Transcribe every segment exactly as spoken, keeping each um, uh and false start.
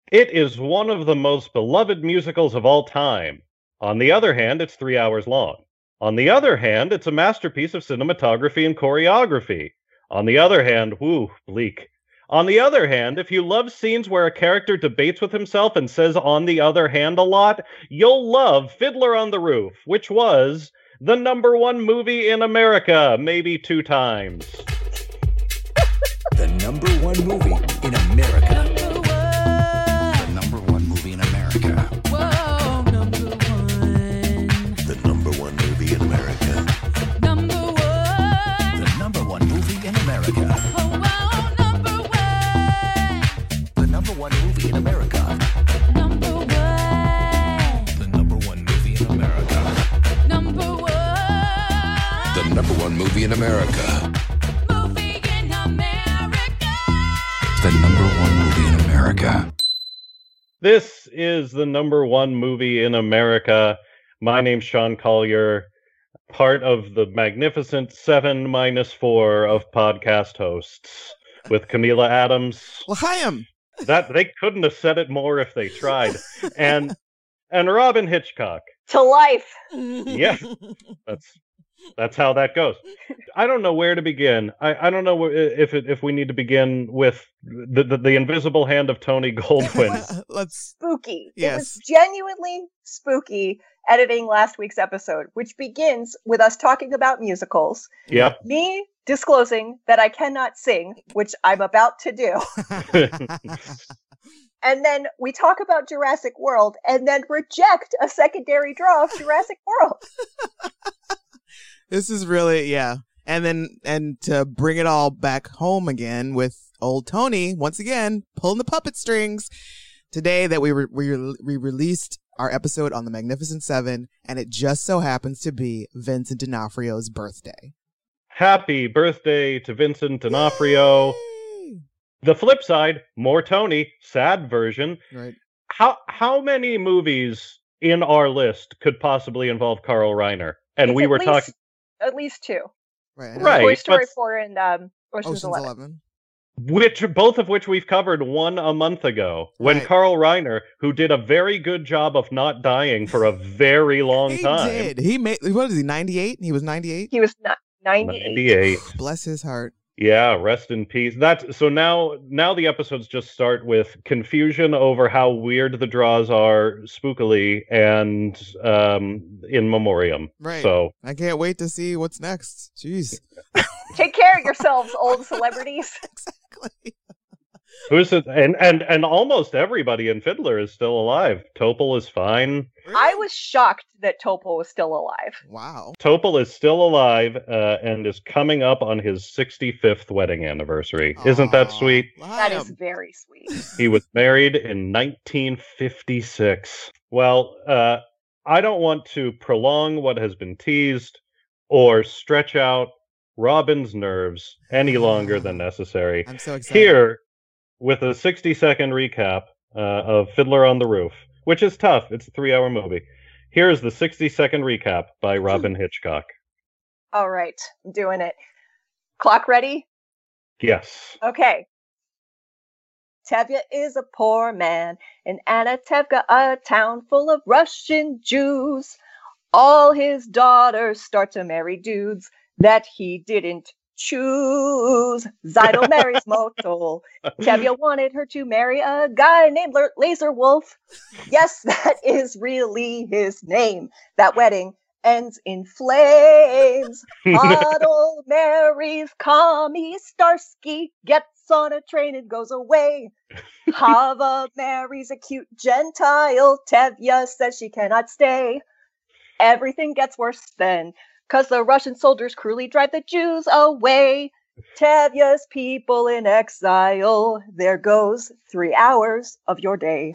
It is one of the most beloved musicals of all time. On the other hand, it's three hours long. On the other hand, it's a masterpiece of cinematography and choreography. On the other hand, whoo, bleak. On the other hand, if you love scenes where a character debates with himself and says on the other hand a lot, you'll love Fiddler on the Roof, which was the number one movie in America, maybe two times. The number one movie in America. The number one movie in America. Whoa, number one. The number one movie in America. Number one. The number one movie in America. Oh, wow, number one. The number one movie in America. Number one. The number one movie in America. Number one. The number one movie in America. Movie in America. The number one movie in America. This is the number one movie in America. My name's Sean Collier, part of the magnificent seven minus four of podcast hosts with Camila Adams. L'chaim. That they couldn't have said it more if they tried. And and Robin Hitchcock. To life. Yeah, that's that's how that goes. I don't know where to begin. I, I don't know if it, if we need to begin with the, the the invisible hand of Tony Goldwyn. Let's. Spooky. It Yes. was genuinely spooky editing last week's episode, which begins with us talking about musicals, Yep. me disclosing that I cannot sing, which I'm about to do. And then we talk about Jurassic World and then reject a secondary draw of Jurassic World. This is really, yeah. And then, and to bring it all back home again with old Tony, once again, pulling the puppet strings. Today that we re- we, re- we released our episode on the Magnificent Seven, and it just so happens to be Vincent D'Onofrio's birthday. Happy birthday to Vincent D'Onofrio. Yay! The flip side, more Tony, sad version. Right. How how many movies in our list could possibly involve Carl Reiner? And It's we at were least- talking At least two. Right. Right. Toy Story but- four and um, Ocean's, Ocean's Eleven. Eleven. which both of which we've covered one a month ago when Right. Carl Reiner, who did a very good job of not dying for a very long He time. did. He made, what is he, ninety-eight? He was ninety-eight? He was not ninety-eight. ninety-eight. Bless his heart. Yeah, rest in peace. That's so now now the episodes just start with confusion over how weird the draws are spookily and um in memoriam. Right. So I can't wait to see what's next. Jeez. Take care of yourselves, old celebrities. Exactly. who's it and, and and almost everybody in Fiddler is still alive. Topol is fine. I was shocked that Topol was still alive. Wow. Topol is still alive uh, and is coming up on his sixty-fifth wedding anniversary. Isn't that Aw, sweet? That is Liam. very sweet. He was married in nineteen fifty-six. Well, uh, I don't want to prolong what has been teased or stretch out Robin's nerves any longer than necessary. I'm so excited. Here, with a sixty-second recap uh, of Fiddler on the Roof, which is tough. It's a three-hour movie. Here is the sixty-second recap by Robin Hitchcock. All right, I'm doing it. Clock ready? Yes. Okay. Tevye is a poor man in Anatevka, a town full of Russian Jews. All his daughters start to marry dudes that he didn't choose. Zidel marries Motul. Tevye wanted her to marry a guy named L- Laser Wolf. Yes, that is really his name. That wedding ends in flames. Otto marries Kami Starsky, gets on a train and goes away. Hava marries a cute Gentile. Tevye says she cannot stay. Everything gets worse then, because the Russian soldiers cruelly drive the Jews away. Tevye's people in exile. There goes three hours of your day.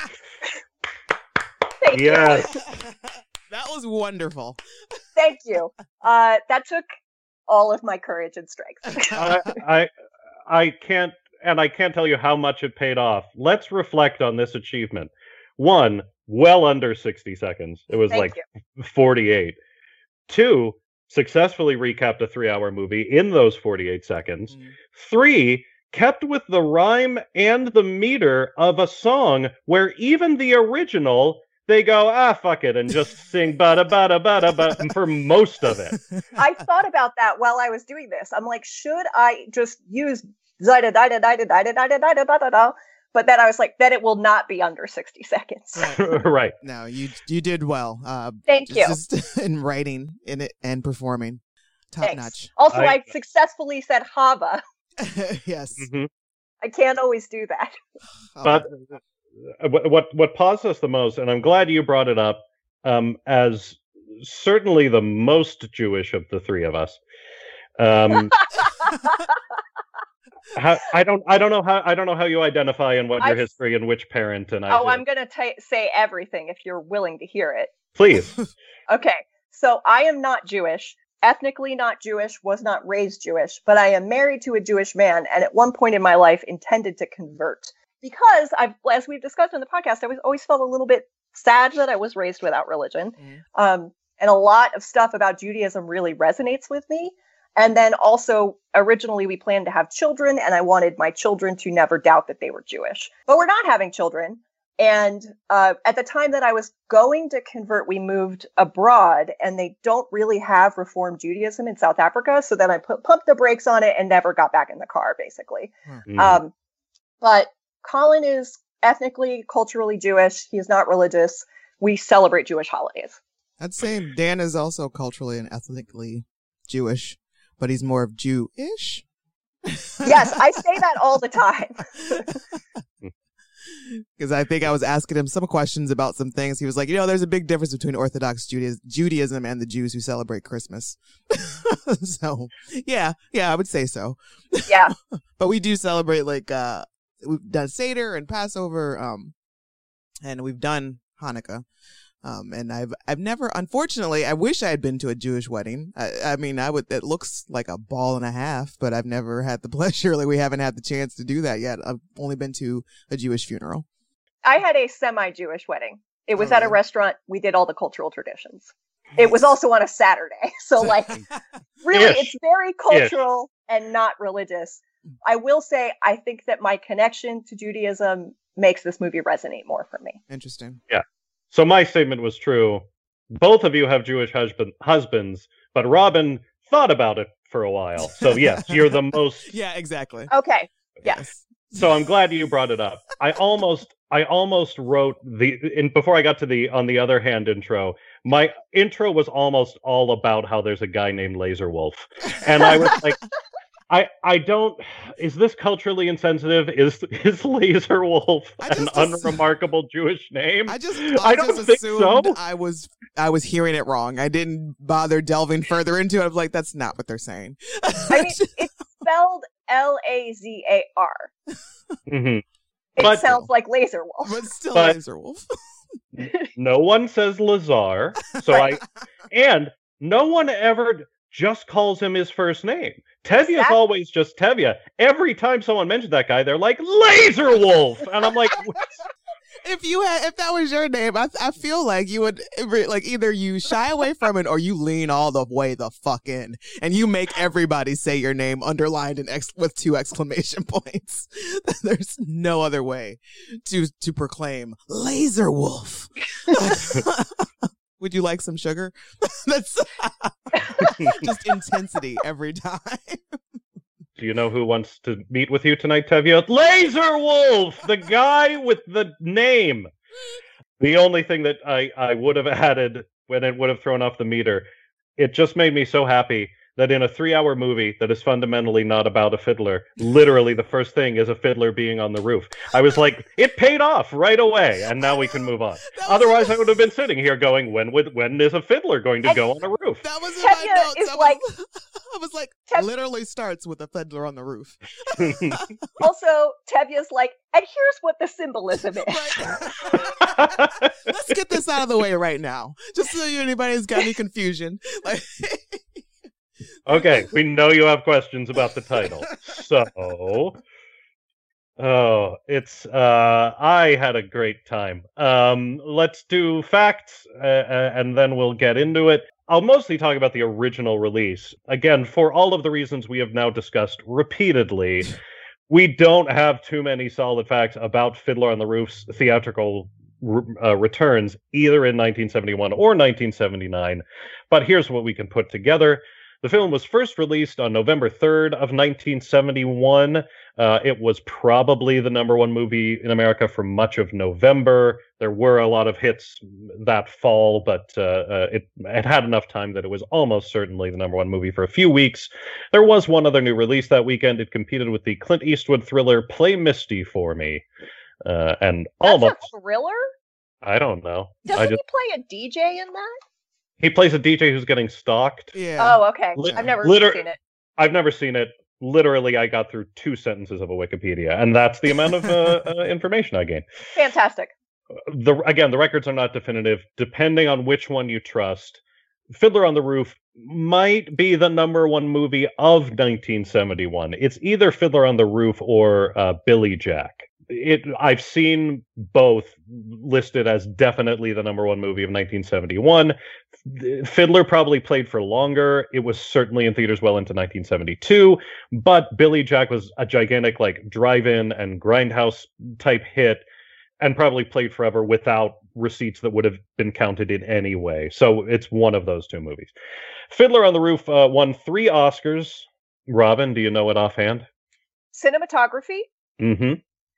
Thank you. Yes. That was wonderful. Thank you. Uh, that took all of my courage and strength. I, I I can't and I can't tell you how much it paid off. Let's reflect on this achievement. One, well under sixty seconds. It was Thank like you. forty-eight. Two, successfully recapped a three-hour movie in those forty-eight seconds. Mm. Three, kept with the rhyme and the meter of a song where even the original, they go, ah, fuck it, and just sing ba-da, ba-da, ba-da, ba for most of it. I thought about that while I was doing this. I'm like, should I just use da da da da da da da da da da da da? But then I was like, then it will not be under sixty seconds. Right. Right. No, you you did well. Uh, Thank you. Just in writing in it and performing, top Thanks. notch. Also, I- I, successfully said Hava. Yes. Mhm. I can't always do that. Oh, But uh, what what what paused us the most, and I'm glad you brought it up, um, as certainly the most Jewish of the three of us. Um, how, I don't I don't know how I don't know how you identify and what your I've- history and which parent and I. Oh, do. I'm going to say everything if you're willing to hear it. Please. Okay, so I am not Jewish, ethnically not Jewish, was not raised Jewish, but I am married to a Jewish man, and at one point in my life intended to convert. Because I've, as we've discussed on the podcast, I was always felt a little bit sad that I was raised without religion. Mm. Um, and a lot of stuff about Judaism really resonates with me. And then also, originally we planned to have children, and I wanted my children to never doubt that they were Jewish. But we're not having children. And uh, at the time that I was going to convert, we moved abroad, and they don't really have Reform Judaism in South Africa. So then I put, pumped the brakes on it and never got back in the car, basically. Mm. Um, but Colin is ethnically, culturally Jewish. He is not religious. We celebrate Jewish holidays. I'd say Dan is also culturally and ethnically Jewish, but he's more of Jew-ish. Yes, I say that all the time. Because I think I was asking him some questions about some things. He was like, you know, there's a big difference between Orthodox Judaism, Judaism and the Jews who celebrate Christmas. So, yeah, yeah, I would say so. Yeah. But we do celebrate, like, uh, we've done Seder and Passover, um, and we've done Hanukkah. Um, and I've I've never, unfortunately, I wish I had been to a Jewish wedding. I, I mean, I would. It looks like a ball and a half, but I've never had the pleasure. Like, we haven't had the chance to do that yet. I've only been to a Jewish funeral. I had a semi-Jewish wedding. It was Oh, at a really? restaurant. We did all the cultural traditions. It was also on a Saturday. So, like, really, Ish. it's very cultural and not religious. I will say, I think that my connection to Judaism makes this movie resonate more for me. Interesting. So my statement was true. Both of you have Jewish husband, husbands, but Robin thought about it for a while. So yes, you're the most. Yeah, exactly. Okay. Yeah. Yes. So I'm glad you brought it up. I almost, I almost wrote the. In before I got to the on the other hand intro, my intro was almost all about how there's a guy named Laser Wolf, and I was like. I, I don't. Is this culturally insensitive? Is is Laser Wolf I an just ass- unremarkable Jewish name? I just, I I, don't just think assumed so. I was, I was hearing it wrong. I didn't bother delving further into it. I was like, that's not what they're saying. I mean, it's spelled L A Z A R. Mhm. It But- sounds like Laser Wolf. but still, But- Laser Wolf. No one says Lazar, so I and no one ever just calls him his first name. Tevye's Exactly. always just Tevye. Every time someone mentions that guy, they're like Laser Wolf, and I'm like, If you had, if that was your name, I, I feel like you would, like, either you shy away from it or you lean all the way the fuck in, and you make everybody say your name underlined and ex- with two exclamation points. There's no other way to to proclaim Laser Wolf. Would you like some sugar? That's just intensity every time. do you know who wants to meet with you tonight, Tevye? Laser Wolf, the guy with the name. The only thing that I, I would have added when it would have thrown off the meter, it just made me so happy that in a three-hour movie that is fundamentally not about a fiddler, literally the first thing is a fiddler being on the roof. I was like, it paid off right away, and now we can move on. That was- Otherwise, I would have been sitting here going, when would when is a fiddler going to And- go on a roof? That was in my Tevye notes. is I was, like- I was like, Tev- literally starts with a fiddler on the roof. Also, Tevye's like, and here's what the symbolism is. Like, let's get this out of the way right now, just so anybody's got any confusion. Like, Okay, we know you have questions about the title. So, oh, it's, uh, I had a great time. Um, let's do facts, uh, uh, and then we'll get into it. I'll mostly talk about the original release. Again, for all of the reasons we have now discussed repeatedly, we don't have too many solid facts about Fiddler on the Roof's theatrical uh, returns, either in nineteen seventy-one or nineteen seventy-nine. But here's what we can put together. The film was first released on November third of nineteen seventy-one. Uh, it was probably the number one movie in America for much of November. There were a lot of hits that fall, but uh, uh, it, it had enough time that it was almost certainly the number one movie for a few weeks. There was one other new release that weekend. It competed with the Clint Eastwood thriller Play Misty for Me. Uh, and That's almost, a thriller? I don't know. Doesn't I just, he play a D J in that? he plays a D J who's getting stalked. Yeah. Oh, okay. Li- I've never liter- seen it. I've never seen it. Literally, I got through two sentences of a Wikipedia, and that's the amount of uh, uh, information I gained. Fantastic. The again, the records are not definitive. Depending on which one you trust, Fiddler on the Roof might be the number one movie of nineteen seventy-one. It's either Fiddler on the Roof or uh, Billy Jack. It I've seen both listed as definitely the number one movie of nineteen seventy-one. Fiddler probably played for longer. It was certainly in theaters well into nineteen seventy-two, but Billy Jack was a gigantic like drive-in and grindhouse type hit, and probably played forever without receipts that would have been counted in any way. So it's one of those two movies. Fiddler on the Roof uh, won three Oscars. Robin, do you know it offhand? Cinematography, Mm-hmm.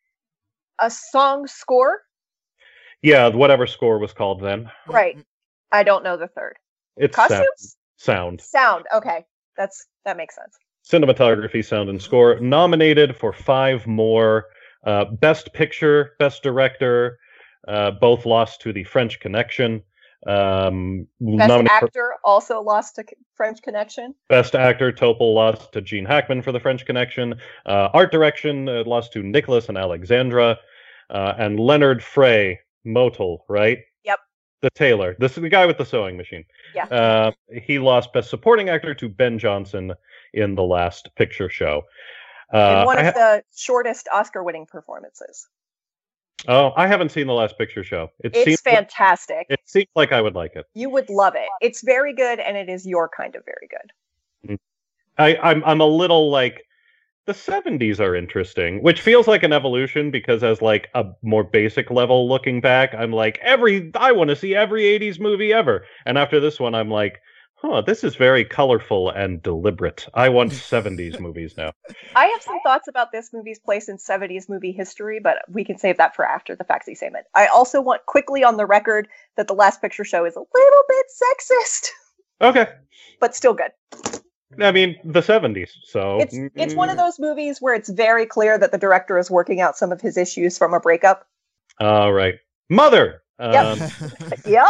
a song score. Yeah, whatever score was called then. Right. I don't know the third. It's sound. Costumes? sound. Sound. Okay. That's that makes sense. Cinematography, sound, and score. Nominated for five more. Uh, Best Picture, Best Director, uh, both lost to The French Connection. Um, Best nominated for actor also lost to C- French Connection. Best Actor, Topol lost to Gene Hackman for The French Connection. Uh, art Direction uh, lost to Nicholas and Alexandra. Uh, and Leonard Frey, Motel, right? Yep. The tailor. This is the guy with the sewing machine. Yeah. Uh, he lost Best Supporting Actor to Ben Johnson in The Last Picture Show. Uh, In one I of ha- the shortest Oscar-winning performances. oh, I haven't seen The Last Picture Show. It It's seems fantastic. it seems like I would like it. You would love it. It's very good, and it is your kind of very good. I, I'm I'm a little like the seventies are interesting, which feels like an evolution because as like a more basic level looking back, I'm like every I want to see every eighties movie ever. And after this one, I'm like, huh, this is very colorful and deliberate. I want seventies movies now. I have some thoughts about this movie's place in seventies movie history, but we can save that for after the Faxi segment. I also want quickly on the record that The Last Picture Show is a little bit sexist, Okay. but still good. I mean, the seventies, so It's it's one of those movies where it's very clear that the director is working out some of his issues from a breakup. All right. Mother. Yep. Um, Yep.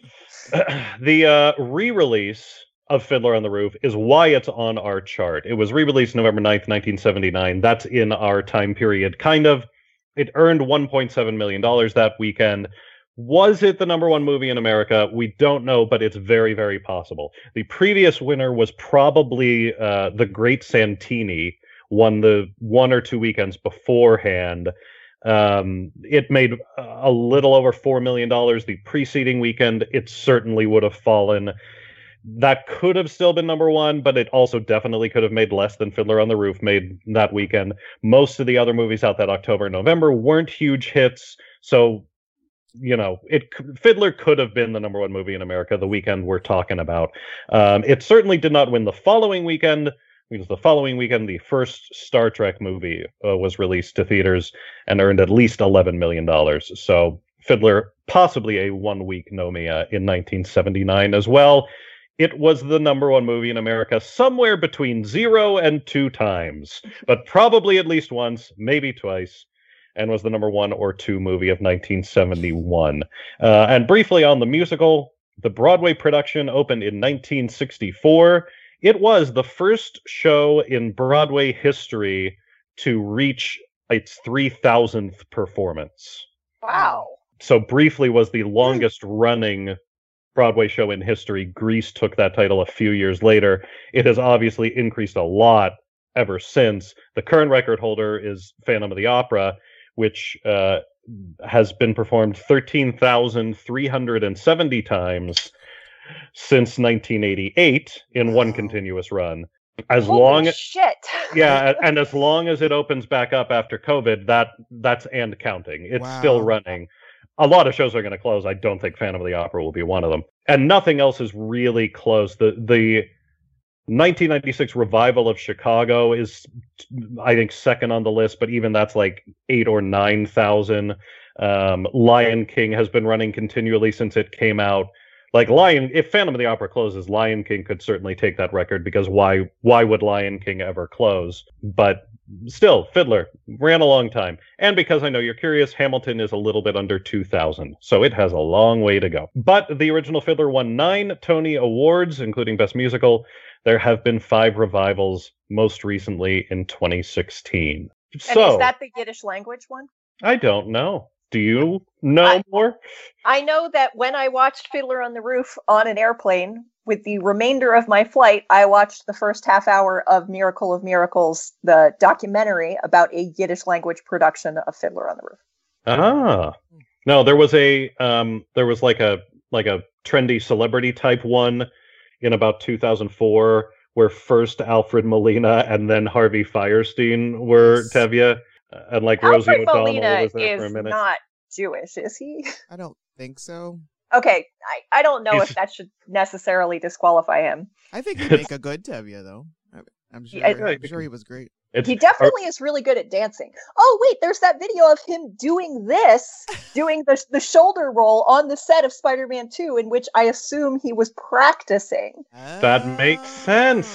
the uh, re-release of Fiddler on the Roof is why it's on our chart. It was re-released November ninth, nineteen seventy-nine. That's in our time period, kind of. It earned one point seven million dollars that weekend. Was it the number one movie in America? We don't know, but it's very, very possible. The previous winner was probably uh, The Great Santini, won the one or two weekends beforehand. Um, it made a little over four million dollars the preceding weekend. It certainly would have fallen. That could have still been number one, but it also definitely could have made less than Fiddler on the Roof made that weekend. Most of the other movies out that October and November weren't huge hits, so you know, it Fiddler could have been the number one movie in America the weekend we're talking about. Um, it certainly did not win the following weekend, because the following weekend the first Star Trek movie uh, was released to theaters and earned at least eleven million dollars. So Fiddler, possibly a one-week nomia in nineteen seventy-nine as well. It was the number one movie in America somewhere between zero and two times, but probably at least once, maybe twice, and was the number one or two movie of nineteen seventy-one. Uh, and briefly on the musical, the Broadway production opened in nineteen sixty-four. It was the first show in Broadway history to reach its three thousandth performance. Wow. So briefly was the longest running Broadway show in history. Grease took that title a few years later. It has obviously increased a lot ever since. The current record holder is Phantom of the Opera, which uh, has been performed thirteen thousand three hundred seventy times since nineteen eighty-eight in one continuous run. As Holy long shit. yeah, a- and as long as it opens back up after COVID, that that's and counting. It's still Wow. running. A lot of shows are going to close. I don't think Phantom of the Opera will be one of them. And nothing else is really closed. The the nineteen ninety-six revival of Chicago is, I think, second on the list, but even that's like eight or nine thousand. Um, Lion King has been running continually since it came out. Like Lion, if Phantom of the Opera closes, Lion King could certainly take that record, because why why would Lion King ever close? But still, Fiddler ran a long time. And because I know you're curious, Hamilton is a little bit under two thousand, so it has a long way to go. But the original Fiddler won nine Tony Awards, including Best Musical. There have been five revivals, most recently in twenty sixteen. And So, is that the Yiddish language one? I don't know. Do you know I- more? I know that when I watched Fiddler on the Roof on an airplane, with the remainder of my flight, I watched the first half hour of Miracle of Miracles, the documentary about a Yiddish language production of Fiddler on the Roof. Ah, no, there was a um, there was like a like a trendy celebrity type one in about two thousand four, where first Alfred Molina and then Harvey Firestein were Yes. Tevye, uh, and like Rosie Alfred O'Donnell Molina was there for a is minute. not Jewish, is he? I don't think so. Okay, I, I don't know He's- if that should necessarily disqualify him. I think he'd make a good Tevye, though. I- I'm sure. Yeah, I I'm think sure he was great. It's, He definitely is really good at dancing. Oh wait, there's that video of him doing this, doing the the shoulder roll on the set of Spider-Man two, in which I assume he was practicing. That makes sense.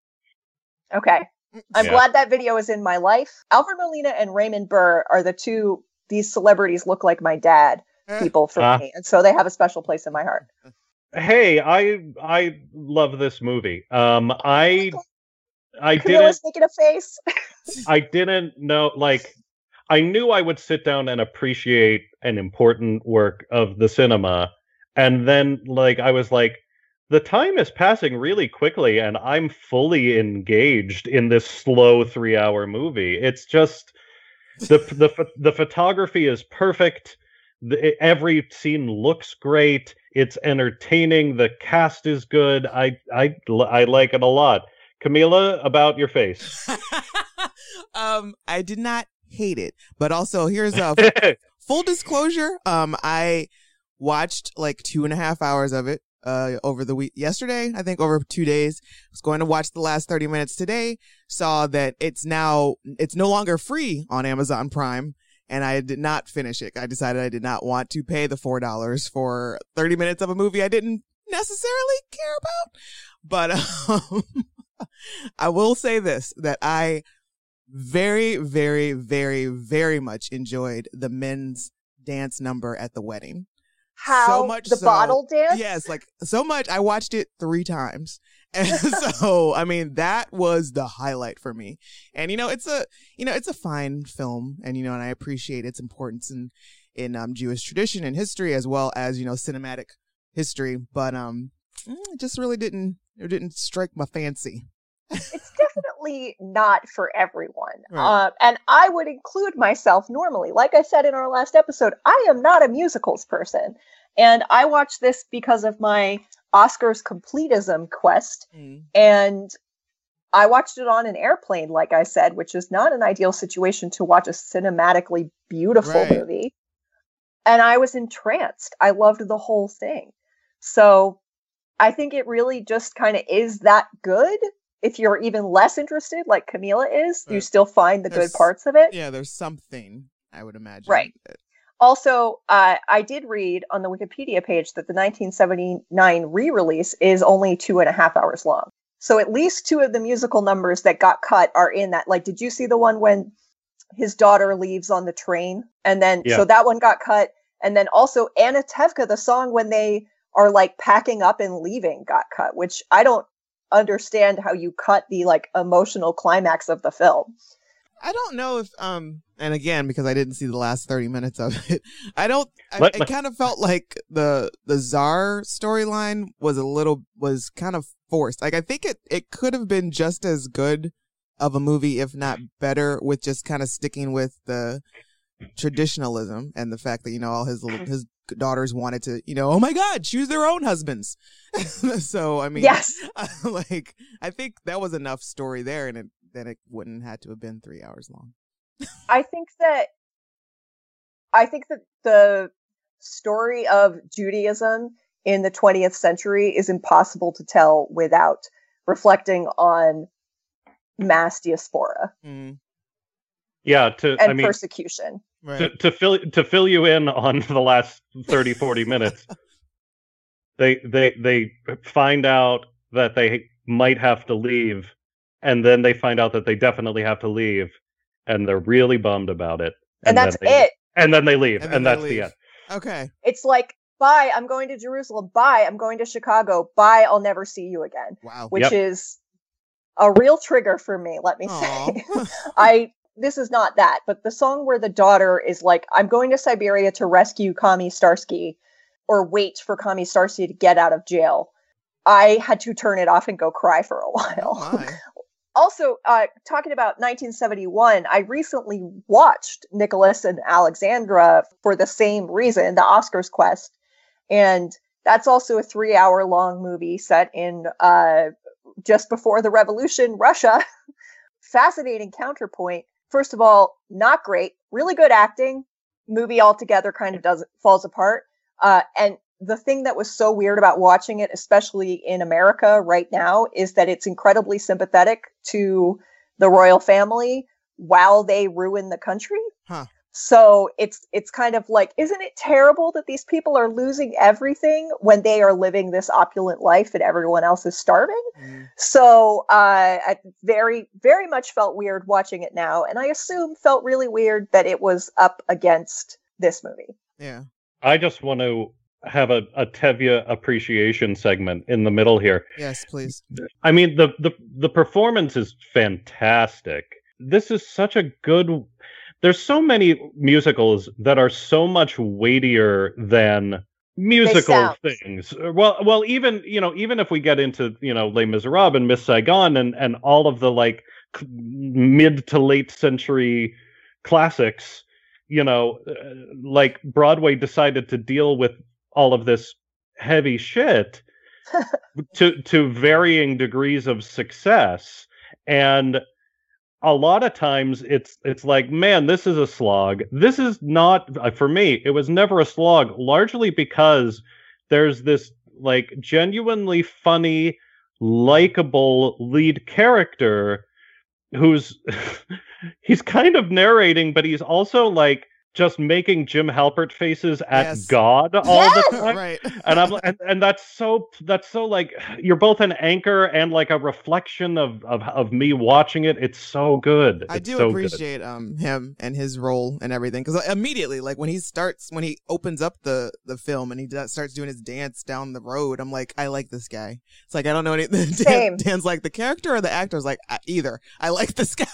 Ah. Okay, I'm Yeah. glad that video is in my life. Alfred Molina and Raymond Burr are the two. These celebrities look like my dad people for Ah. me, and so they have a special place in my heart. hey, I I love this movie. Um, I I didn't Camilla's making a face. I didn't know, like, I knew I would sit down and appreciate an important work of the cinema. And then, like, I was like, the time is passing really quickly, and I'm fully engaged in this slow three hour movie. It's just, the, the, ph- the photography is perfect. The, every scene looks great. It's entertaining. The cast is good. I, I, I like it a lot. Camila, about your face. um, I did not hate it, but also here's a full disclosure. Um, I watched like two and a half hours of it uh over the week yesterday. I think over two days. I was going to watch the last thirty minutes today. Saw that it's now it's no longer free on Amazon Prime, and I did not finish it. I decided I did not want to pay the four dollars for thirty minutes of a movie I didn't necessarily care about. But um, I will say this, that I very, very, very, very much enjoyed the men's dance number at the wedding. How So much the so- bottle dance? Yes, like so much. I watched it three times. And so, I mean, that was the highlight for me. And, you know, it's a, you know, it's a fine film, and, you know, and I appreciate its importance in, in, um, Jewish tradition and history, as well as, you know, cinematic history. But, um, mm, it just really didn't, it didn't strike my fancy. It's definitely not for everyone. Right. Uh, and I would include myself normally. Like I said in our last episode, I am not a musicals person. And I watched this because of my Oscars completism quest. Mm. And I watched it on an airplane, like I said, which is not an ideal situation to watch a cinematically beautiful Right. movie. And I was entranced. I loved the whole thing. So I think it really just kind of is that good. If you're even less interested, like Camila is, you Right. still find the There's- good parts of it. Yeah, there's something, I would imagine. Right. Also, uh, I did read on the Wikipedia page that the nineteen seventy-nine re-release is only two and a half hours long. So at least two of the musical numbers that got cut are in that. Like, did you see the one when his daughter leaves on the train? And then, Yeah. so that one got cut. And then also Anna Tevka, the song when they are like packing up and leaving, got cut, which I don't understand how you cut the like emotional climax of the film. I don't know if um and again, because I didn't see the last thirty minutes of it, I don't I, Let- it let- kind of felt like the the Czar storyline was a little was kind of forced. Like I think it it could have been just as good of a movie, if not better, with just kind of sticking with the traditionalism and the fact that, you know, all his little, his daughters wanted to, you know, oh my God, choose their own husbands. So, I mean, Yes. like, I think that was enough story there, and it, then it wouldn't have to have been three hours long. I think that I think that the story of Judaism in the twentieth century is impossible to tell without reflecting on mass diaspora Mm, Yeah, to and I mean persecution. right. to, to fill to fill you in on the last thirty, forty minutes. They they they find out that they might have to leave, and then they find out that they definitely have to leave, and they're really bummed about it. And, then that's they, it. And then they leave, And and, then they that's the leave. end. Okay. It's like, bye, I'm going to Jerusalem. Bye, I'm going to Chicago. Bye, I'll never see you again. Wow. Which Yep. is a real trigger for me, let me say. Aw. I this is not that, but the song where the daughter is like, I'm going to Siberia to rescue Kami Starsky, or wait for Kami Starsky to get out of jail. I had to turn it off and go cry for a while. Oh my. Also, uh, talking about nineteen seventy-one, I recently watched Nicholas and Alexandra for the same reason, the Oscars Quest. And that's also a three hour long movie set in uh, just before the revolution, Russia. Fascinating counterpoint. First of all, not great, really good acting. Movie altogether kind of does falls apart. Uh, and the thing that was so weird about watching it, especially in America right now, is that it's incredibly sympathetic to the royal family while they ruin the country. Huh. So it's it's kind of like, isn't it terrible that these people are losing everything when they are living this opulent life and everyone else is starving? Mm. So uh, I very, very much felt weird watching it now. And I assume felt really weird that it was up against this movie. Yeah. I just want to have a, a Tevye appreciation segment in the middle here. Yes, please. I mean, the, the the performance is fantastic. This is such a good. There's so many musicals that are so much weightier than musical sound. things. Well, well, even you know, even if we get into you know Les Miserables and Miss Saigon and and all of the like c- mid to late century classics, you know, uh, like Broadway decided to deal with all of this heavy shit to to varying degrees of success. And a lot of times it's it's like, man, this is a slog. This is not, uh, for me, it was never a slog, largely because there's this like genuinely funny, likable lead character who's he's kind of narrating, but he's also like just making Jim Halpert faces at Yes. God all Yes! the time. Right. And I'm and, and that's so that's so like you're both an anchor and like a reflection of of, of me watching it. It's so good. I It's do so good. appreciate um him and his role and everything, because immediately, like when he starts, when he opens up the the film and he does, starts doing his dance down the road, I'm like, I like this guy. It's like I don't know any. Dan, Same. Dan's like the character or the actor. I was like, I, either. I like this guy,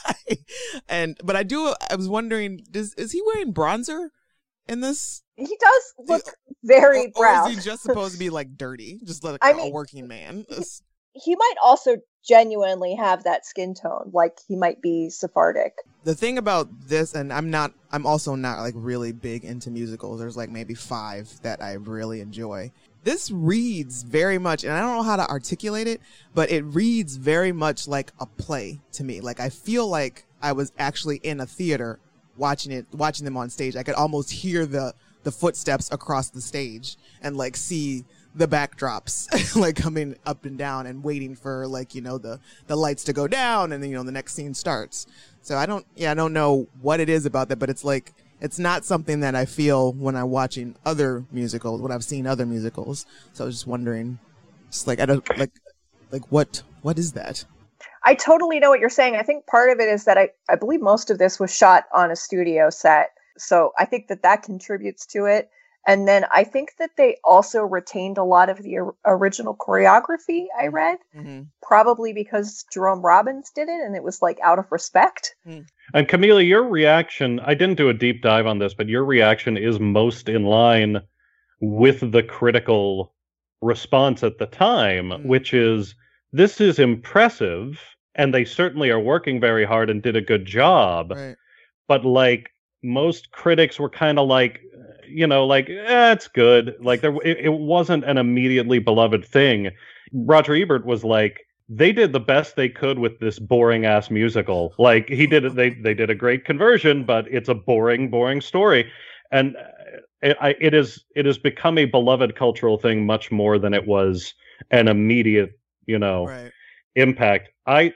and but I do. I was wondering, does is he wearing bronzer in this? He does look very or, brown. or is he just supposed to be like dirty, just like I a mean, working man? It's- He might also genuinely have that skin tone, like he might be Sephardic. The thing about this, and I'm not, I'm also not like really big into musicals. There's like maybe five that I really enjoy. This reads very much, and I don't know how to articulate it, but it reads very much like a play to me. Like I feel like I was actually in a theater watching it, watching them on stage. I could almost hear the the footsteps across the stage and like see the backdrops like coming up and down and waiting for like, you know, the, the lights to go down and then, you know, the next scene starts. So I don't, yeah, I don't know what it is about that, but it's like, it's not something that I feel when I'm watching other musicals, when I've seen other musicals. So I was just wondering, just like, I don't like, like what, what is that? I totally know what you're saying. I think part of it is that I, I believe most of this was shot on a studio set. So I think that that contributes to it. And then I think that they also retained a lot of the or- original choreography, I read, Mm-hmm. probably because Jerome Robbins did it and it was like out of respect. And Camila, your reaction, I didn't do a deep dive on this, but your reaction is most in line with the critical response at the time, Mm. which is, this is impressive, and they certainly are working very hard and did a good job. Right. But like, most critics were kind of like, you know, like, eh, it's good. Like there, it, it wasn't an immediately beloved thing. Roger Ebert was like, they did the best they could with this boring ass musical. Like he did it, they they did a great conversion, but it's a boring, boring story, and it, I, it is it has become a beloved cultural thing much more than it was an immediate, you know, Right. impact. I.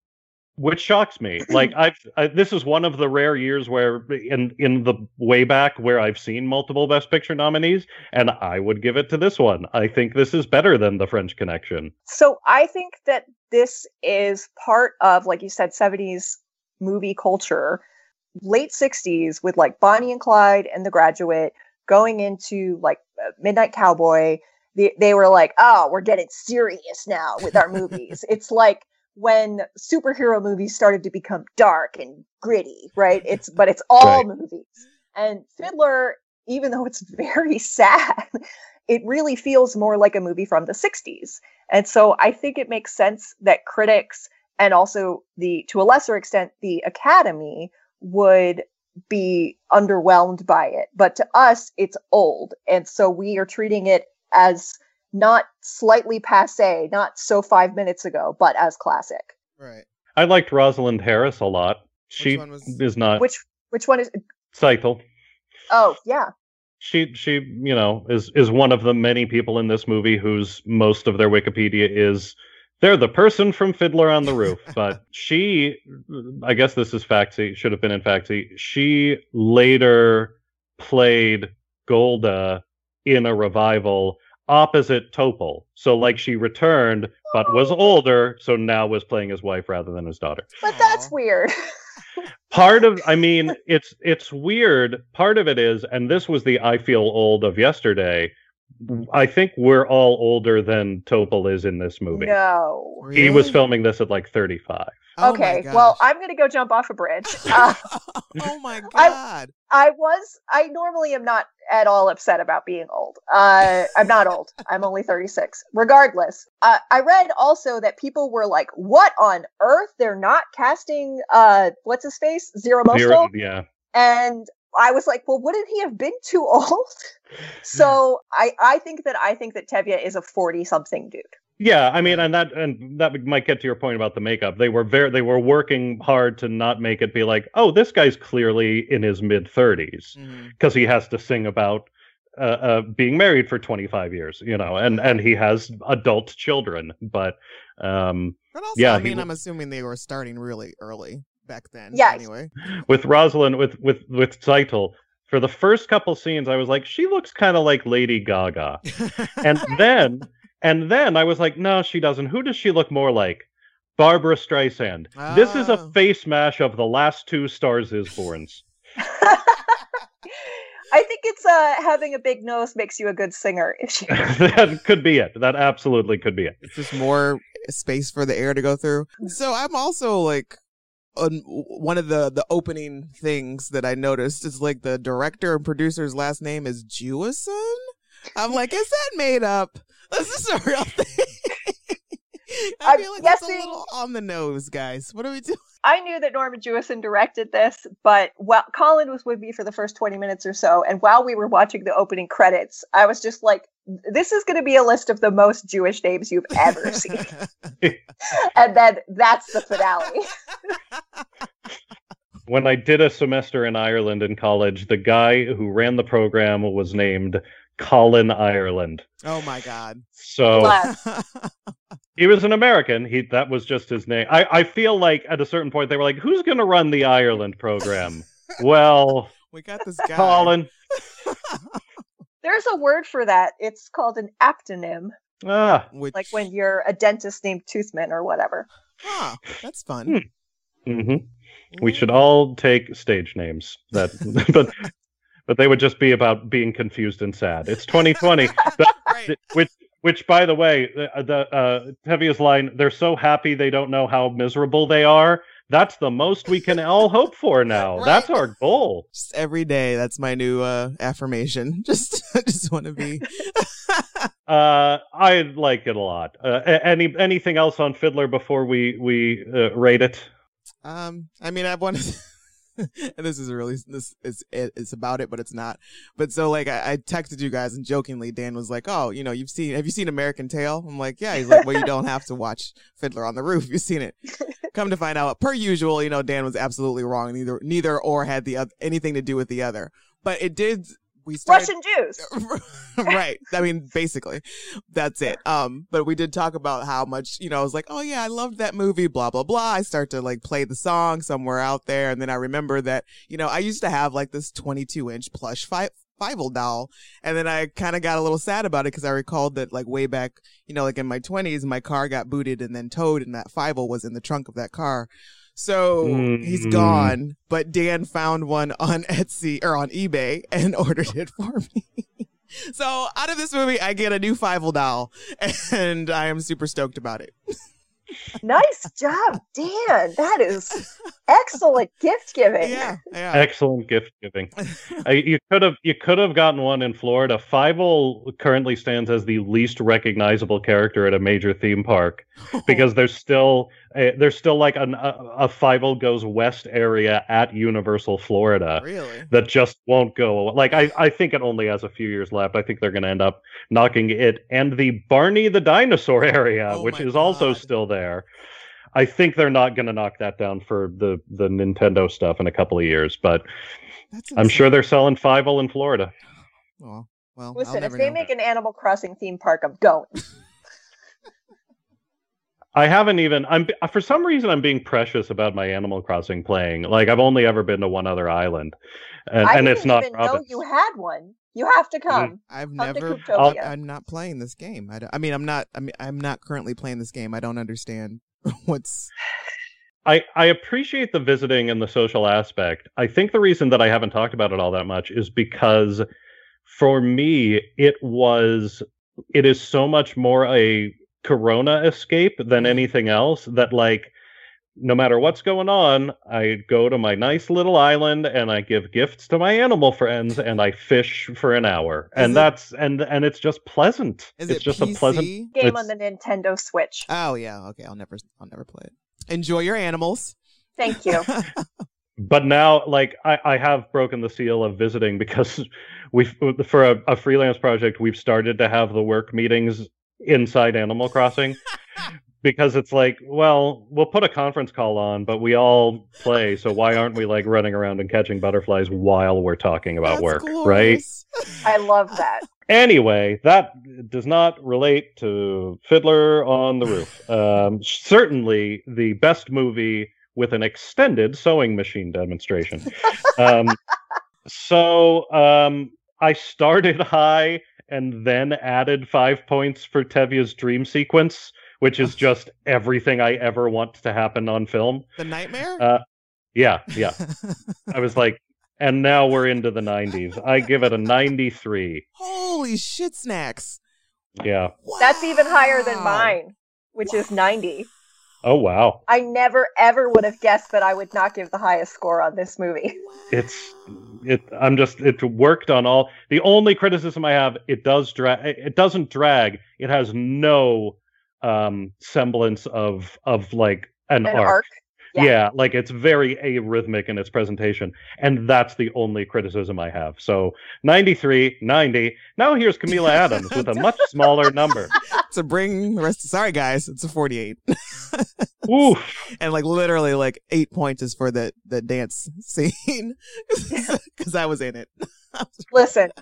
Which shocks me. Like I've, I, this is one of the rare years where, in in the way back, where I've seen multiple Best Picture nominees, and I would give it to this one. I think this is better than The French Connection. So I think that this is part of, like you said, seventies movie culture, late sixties with like Bonnie and Clyde and The Graduate, going into like uh, Midnight Cowboy. They, they were like, oh, we're getting serious now with our movies. It's like when superhero movies started to become dark and gritty, right? It's but it's all Right. movies. And Fiddler, even though it's very sad, it really feels more like a movie from the sixties. And so I think it makes sense that critics and also the, to a lesser extent, the Academy would be underwhelmed by it. But to us, it's old. And so we are treating it as not slightly passé, not so five minutes ago, but as classic. Right. I liked Rosalind Harris a lot. She one was- is not Which which one is? Seithel. Oh yeah, She she you know is is one of the many people in this movie whose most of their Wikipedia is they're the person from Fiddler on the Roof. But she, I guess this is Faxi, should have been in Faxi. She later played Golda in a revival opposite Topol. So like she returned but was older, so now was playing his wife rather than his daughter. but that's Aw. weird. Part of I mean, it's it's weird. Part of it is, and this was the I feel old of yesterday. I think we're all older than Topol is in this movie. No. He was Really? filming this at like thirty-five. Oh my Okay, well, gosh. I'm going to go jump off a bridge. Uh, Oh my I- god. I was, I normally am not at all upset about being old. Uh, I'm not old. I'm only thirty-six. Regardless, uh, I read also that people were like, what on earth? They're not casting, uh, what's his face? Zero Mostel? Zero- yeah. And I was like, well, wouldn't he have been too old? So I, I think that I think that Tevye is a forty something dude. Yeah, I mean, and that and that might get to your point about the makeup. They were very they were working hard to not make it be like, oh, this guy's clearly in his mid thirties Mhm. because he has to sing about uh, uh, being married for twenty-five years, you know, and and he has adult children. But um, But also, Yeah, I he mean, w- I'm assuming they were starting really early back then. Yeah. Anyway. with Rosalind, with with with Zeitel, for the first couple scenes, I was like, she looks kind of like Lady Gaga, and then and then I was like, no, she doesn't. Who does she look more like? Barbara Streisand. This is a Oh. face mash of the last two Stars Is Borns. I think it's uh, having a big nose makes you a good singer. If she, That could be it. That absolutely could be it. It's just more space for the air to go through. So I'm also like, on one of the the opening things that I noticed is like the director and producer's last name is Jewison. I'm like, is that made up? Is this a real thing? I I'm feel like that's a guessing- little on the nose, guys. What are we doing? I knew that Norman Jewison directed this, but while Colin was with me for the first twenty minutes or so, and while we were watching the opening credits, I was just like, this is going to be a list of the most Jewish names you've ever seen. And then that's the finale. When I did a semester in Ireland in college, the guy who ran the program was named Colin Ireland. Oh my god. So Bless. he was an American. He that was just his name. I, I feel like at a certain point they were like, who's gonna run the Ireland program? Well, We got this guy. Colin. There's a word for that. It's called an aptonym, Ah. Which, like when you're a dentist named Toothman or whatever. Huh, that's fun. hmm We should all take stage names. That but but they would just be about being confused and sad. It's twenty twenty. That- Right. which which by the way, the, the uh Tevye's line, they're so happy they don't know how miserable they are. That's the most we can all hope for now. Right. That's our goal. Just every day. That's my new uh, affirmation. Just, I just want to be. Uh, I like it a lot. Uh, a- any anything else on Fiddler before we we uh, rate it? Um, I mean, I wanted. and this is really this is it, it's about it, but it's not. But so like I, I texted you guys and jokingly Dan was like, "Oh, you know, you've seen have you seen American Tail?" I'm like, "Yeah." He's like, "Well, you don't have to watch Fiddler on the Roof. You've seen it." Come to find out, per usual, you know, Dan was absolutely wrong. Neither neither or had the oth- anything to do with the other. But it did. We started, Russian Jews. right. I mean, basically, that's it. Um, but we did talk about how much, you know, I was like, oh yeah, I loved that movie, blah, blah, blah. I start to like play the song somewhere out there. And then I remember that, you know, I used to have like this twenty-two inch plush fi- Fievel doll. And then I kind of got a little sad about it because I recalled that like way back, you know, like in my twenties, my car got booted and then towed and that Fievel was in the trunk of that car. So Mm. he's gone, but Dan found one on Etsy or on eBay and ordered it for me. So out of this movie, I get a new Fievel doll, and I am super stoked about it. Nice job, Dan. That is excellent gift giving. Yeah, yeah. Excellent gift giving. uh, you could have you could have gotten one in Florida. Fievel currently stands as the least recognizable character at a major theme park because there's still a, there's still like an, a, a Fievel Goes West area at Universal Florida Really? that just won't go away. Like I, I think it only has a few years left. I think they're going to end up knocking it and the Barney the Dinosaur area, Oh which my is also God. still there. I think they're not going to knock that down for the, the Nintendo stuff in a couple of years, but That's I'm sure they're selling Fievel in Florida. Oh, well, I'll Listen, if never they know. make an Animal Crossing theme park, I'm going. I haven't even. I'm for some reason I'm being precious about my Animal Crossing playing. Like I've only ever been to one other island, and, I and didn't it's not even know Robin's. you had one. You have to come. I've Come to never. Cooptopia. I'm not playing this game. I, don't- I mean, I'm not. I mean, I'm not currently playing this game. I don't understand what's. I, I appreciate the visiting and the social aspect. I think the reason that I haven't talked about it all that much is because for me, it was, it is so much more a Corona escape than anything else that like, no matter what's going on, I go to my nice little island and I give gifts to my animal friends and I fish for an hour. And it- that's, and, and it's just pleasant. Is it's it just P C? a pleasant, Game it's- on the Nintendo Switch. Oh yeah. Okay. I'll never. I'll never play it. Enjoy your animals. Thank you. But now, like, I, I have broken the seal of visiting because we've, for a, a freelance project, we've started to have the work meetings inside Animal Crossing because it's like, well, we'll put a conference call on, but we all play. So why aren't we like running around and catching butterflies while we're talking about That's work, right? glorious. I love that. Anyway, that does not relate to Fiddler on the Roof. Um, certainly the best movie with an extended sewing machine demonstration. um, so um, I started high and then added five points for Tevye's dream sequence, which is just everything I ever want to happen on film. The nightmare. Uh, yeah, yeah. I was like, and now we're into the nineties. I give it a ninety-three. Holy shit, snacks! Yeah. That's even higher than Wow. mine, which is ninety. Oh, wow. I never ever would have guessed that I would not give the highest score on this movie. It's it. I'm just. It worked on all. The only criticism I have, it does drag. It doesn't drag. It has no um semblance of of like an, An arc. arc. Yeah. Yeah. like it's very arrhythmic in its presentation, and that's the only criticism I have. So ninety-three, ninety. Now here's Camila Adams with a much smaller number. To bring the rest. Sorry, guys. It's a forty-eight. Oof. And like literally like eight points is for the the dance scene because I was in it. Listen,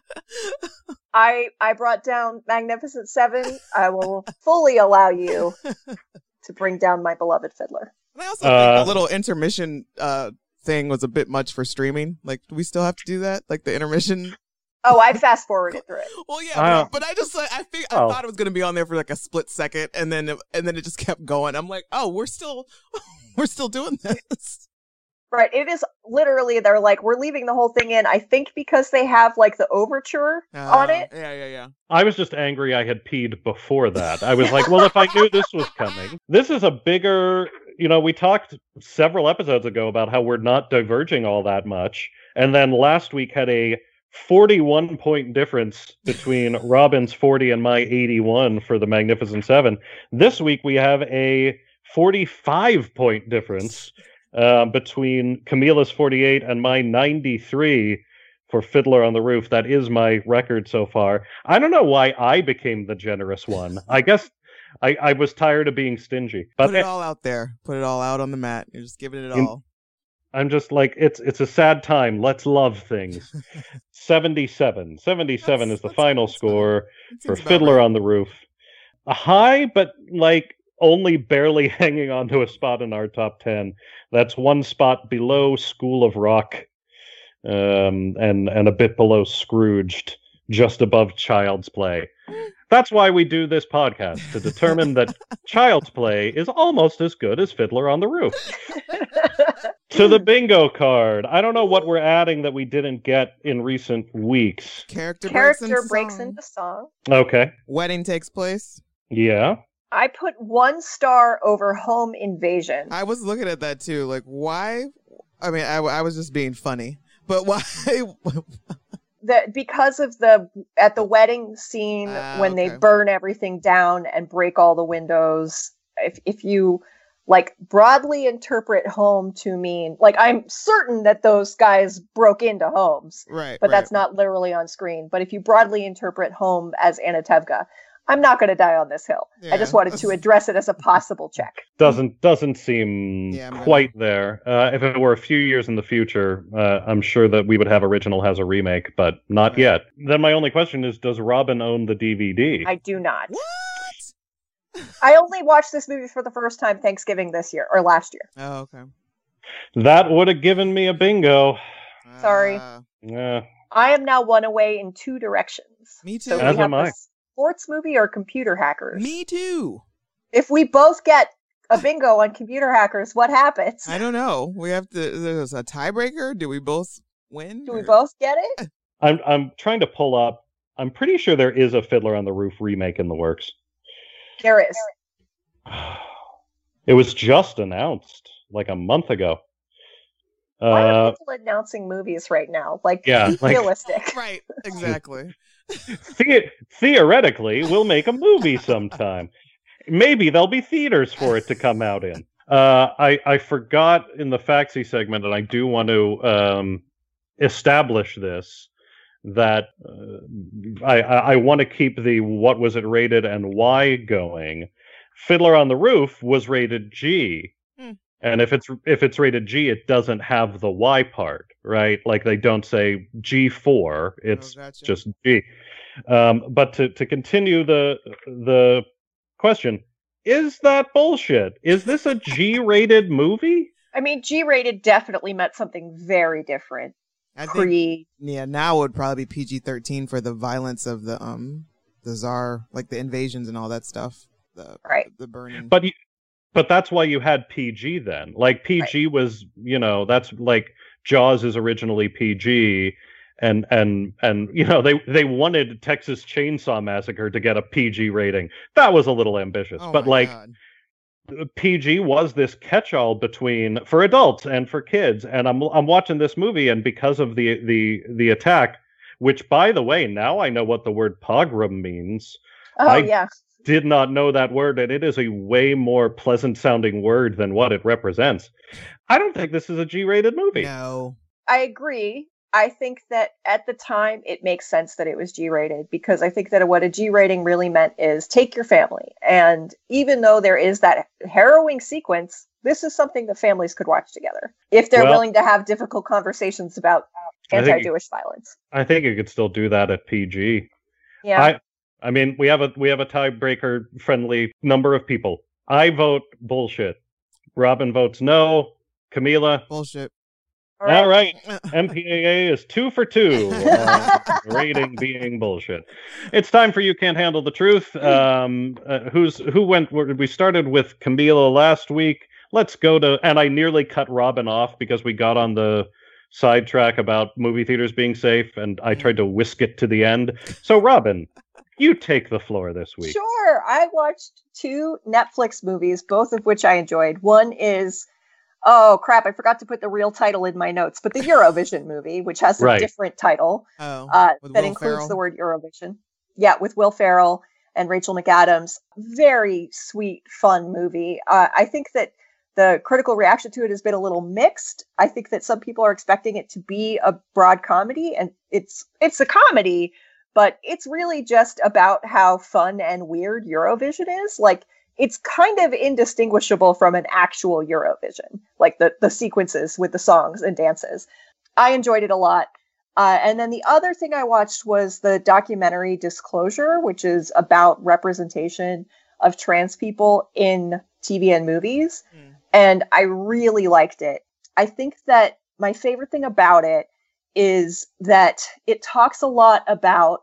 I I brought down Magnificent Seven. I will fully allow you to bring down my beloved Fiddler. And I also Uh, think the little intermission uh thing was a bit much for streaming. Like, do we still have to do that? Like the intermission. Oh, I fast forwarded through it. Well, yeah, Uh, but, but I just like I think oh. I thought it was gonna be on there for like a split second, and then it, and then it just kept going. I'm like, oh, we're still we're still doing this. Right. It is literally, they're like, we're leaving the whole thing in. I think because they have like the overture on Uh, it. Yeah, yeah, yeah. I was just angry I had peed before that. I was like, well, if I knew this was coming. This is a bigger, you know, we talked several episodes ago about how we're not diverging all that much. And then last week had a forty-one point difference between Robin's forty and my eighty-one for the Magnificent Seven. This week we have a forty-five point difference uh, between Camila's forty-eight and my ninety-three for Fiddler on the Roof. That is my record so far. I don't know why I became the generous one. I guess I, I was tired of being stingy. But Put it all out there. Put it all out on the mat. You're just giving it In- all. I'm just like, it's it's a sad time. Let's love things. seventy-seven. seventy-seven That's- is the that's- final that's fine. score That for seems about Fiddler right. on the Roof. A high, but like only barely hanging on to a spot in our top ten. That's one spot below School of Rock, um, and and a bit below Scrooged, just above Child's Play. That's why we do this podcast, to determine that Child's Play is almost as good as Fiddler on the Roof. To the bingo card. I don't know what we're adding that we didn't get in recent weeks. Character, Character breaks, breaks into, into song. song. Okay. Wedding takes place. Yeah. I put one star over Home Invasion. I was looking at that too. Like, why? I mean, I, I was just being funny, but why? The, because of the at the wedding scene Ah, when they okay. burn everything down and break all the windows. If if you like broadly interpret home to mean, like, I'm certain that those guys broke into homes, right. but right. that's not literally on screen. But if you broadly interpret home as Anatevka, I'm not going to die on this hill. I just Yeah. wanted to address it as a possible check. Doesn't doesn't seem Yeah, I'm gonna- quite there. Uh, if it were a few years in the future, uh, I'm sure that we would have Original has a remake, but not Right. yet. Then my only question is, does Robin own the D V D? I do not. What? I only watched this movie for the first time Thanksgiving this year or last year. Oh, okay. That would have given me a bingo. Sorry. Uh, Yeah. I am now one away in two directions. me too. So we As have am I. a sports movie or computer hackers. Me too. If we both get a bingo on computer hackers, what happens? I don't know. We have to. There's a tiebreaker. Do we both win? Do we or- both get it? I'm I'm trying to pull up. I'm pretty sure there is a Fiddler on the Roof remake in the works. There is. It was just announced like a month ago. Why are Uh, people announcing movies right now? Like, yeah, be like- realistic. Right. Exactly. the- theoretically, we'll make a movie sometime. Maybe there'll be theaters for it to come out in. Uh, I I forgot in the Faxi segment, and I do want to um, establish this, that uh, I I, I want to keep the what was it rated and why going. Fiddler on the Roof was rated G. Hmm. And if it's if it's rated G, it doesn't have the Y part, right? Like they don't say G four; it's Oh, gotcha. just G. Um, but to to continue the the question, is that bullshit? Is this a G-rated movie? I mean, G-rated definitely meant something very different. I think. Pre. Yeah. Now it would probably be P G thirteen for the violence of the um the czar, like the invasions and all that stuff. The Right. the burning. But you, but that's why you had P G then. Like P G was, you know, that's like Jaws is originally P G, and and and you know they they wanted Texas Chainsaw Massacre to get a P G rating. That was a little ambitious, Oh but my like God. P G was this catch-all between for adults and for kids. And I'm I'm watching this movie, and because of the the the attack, which by the way, now I know what the word pogrom means. Oh, I- yeah. Did not know that word, and it is a way more pleasant sounding word than what it represents. I don't think this is a G-rated movie. No. I agree. I think that at the time it makes sense that it was G-rated, because I think that what a G rating really meant is take your family. And even though there is that harrowing sequence, this is something that families could watch together if they're Well- willing to have difficult conversations about I think- anti-Jewish violence. I think you could still do that at P G. Yeah. I I mean, we have a we have a tiebreaker friendly number of people. I vote bullshit. Robin votes no. Camila, Bullshit. all right. M P A A is two for two. Uh, rating being bullshit. It's time for You Can't Handle the Truth. Um, uh, who's who went? We started with Camila last week. Let's go to, and I nearly cut Robin off because we got on the sidetrack about movie theaters being safe, and I tried to whisk it to the end. So, Robin, you take the floor this week. Sure. I watched two Netflix movies, both of which I enjoyed. One is, oh crap, I forgot to put the real title in my notes, but the Eurovision movie, which has a Right. different title Oh. uh, with that Will includes Ferrell? the word Eurovision. Yeah, with Will Ferrell and Rachel McAdams. Very sweet, fun movie. Uh, I think that the critical reaction to it has been a little mixed. I think that some people are expecting it to be a broad comedy, and it's it's a comedy, but it's really just about how fun and weird Eurovision is. Like, it's kind of indistinguishable from an actual Eurovision, like the, the sequences with the songs and dances. I enjoyed it a lot. Uh, and then the other thing I watched was the documentary Disclosure, which is about representation of trans people in T V and movies. Mm. And I really liked it. I think that my favorite thing about it is that it talks a lot about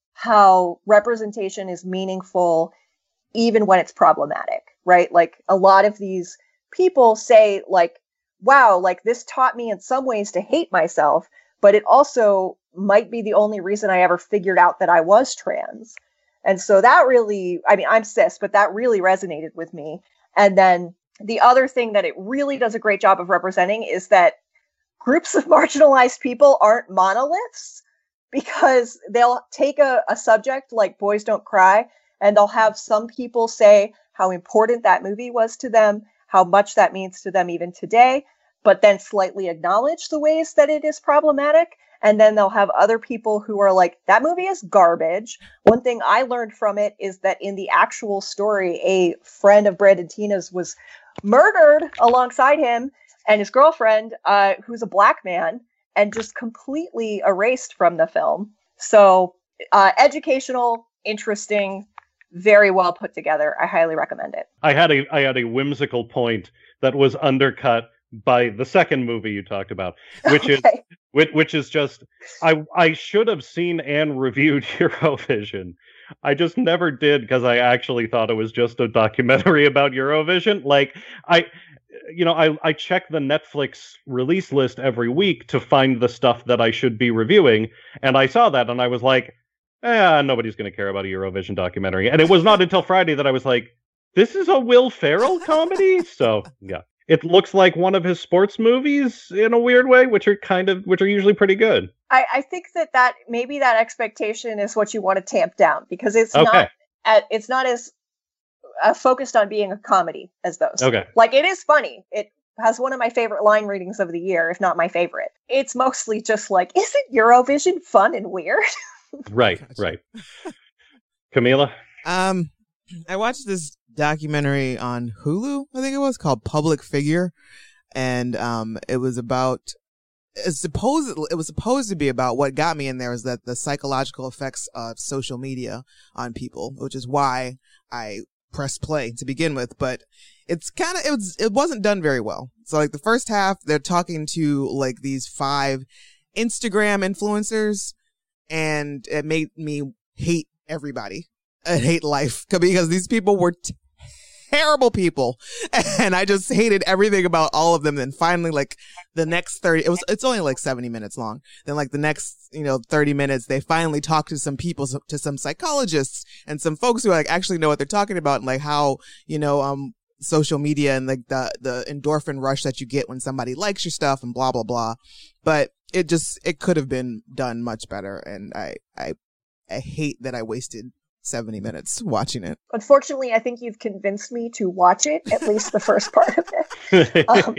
how representation is meaningful even when it's problematic, right? Like, a lot of these people say, like, wow, like, this taught me in some ways to hate myself, but it also might be the only reason I ever figured out that I was trans. And so that really, I mean, I'm cis, but that really resonated with me. And then the other thing that it really does a great job of representing is that groups of marginalized people aren't monoliths, because they'll take a, a subject like Boys Don't Cry, and they'll have some people say how important that movie was to them, how much that means to them even today, but then slightly acknowledge the ways that it is problematic. And then they'll have other people who are like, that movie is garbage. One thing I learned from it is that in the actual story, a friend of Brandon Tina's was murdered alongside him and his girlfriend, uh, who's a black man, and just completely erased from the film. So uh, educational, interesting, very well put together. I highly recommend it. I had a I had a whimsical point that was undercut by the second movie you talked about, which okay. is which, which is just I I should have seen and reviewed Eurovision. I just never did, because I actually thought it was just a documentary about Eurovision. Like, I you know, I, I check the Netflix release list every week to find the stuff that I should be reviewing, and I saw that and I was like, eh, nobody's going to care about a Eurovision documentary. And it was not until Friday that I was like, this is a Will Ferrell comedy? So, yeah. It looks like one of his sports movies in a weird way, which are kind of, which are usually pretty good. I, I think that that maybe that expectation is what you want to tamp down, because it's okay. not, at, it's not as uh, focused on being a comedy as those. Okay. Like, it is funny. It has one of my favorite line readings of the year, if not my favorite. It's mostly just like, isn't Eurovision fun and weird? Right, right. Camila? Um, I watched this documentary on Hulu, I think it was, called Public Figure, and um, it was about, it's supposed, it was supposed to be about, what got me in there is that the psychological effects of social media on people, which is why I pressed play to begin with, but it's kind of, it was, it wasn't done very well. So, like, the first half, they're talking to, like, these five Instagram influencers, and it made me hate everybody and hate life, because these people were t- terrible people, and I just hated everything about all of them. And finally, like, the next thirty, it was, it's only like seventy minutes long. Then, like, the next, you know, thirty minutes, they finally talked to some people, to some psychologists and some folks who, like, actually know what they're talking about, and, like, how, you know, um, social media and, like, the, the endorphin rush that you get when somebody likes your stuff and blah, blah, blah. But it just, it could have been done much better. And I, I, I hate that I wasted seventy minutes watching it. Unfortunately, I think you've convinced me to watch it, at least the first part of it. Um,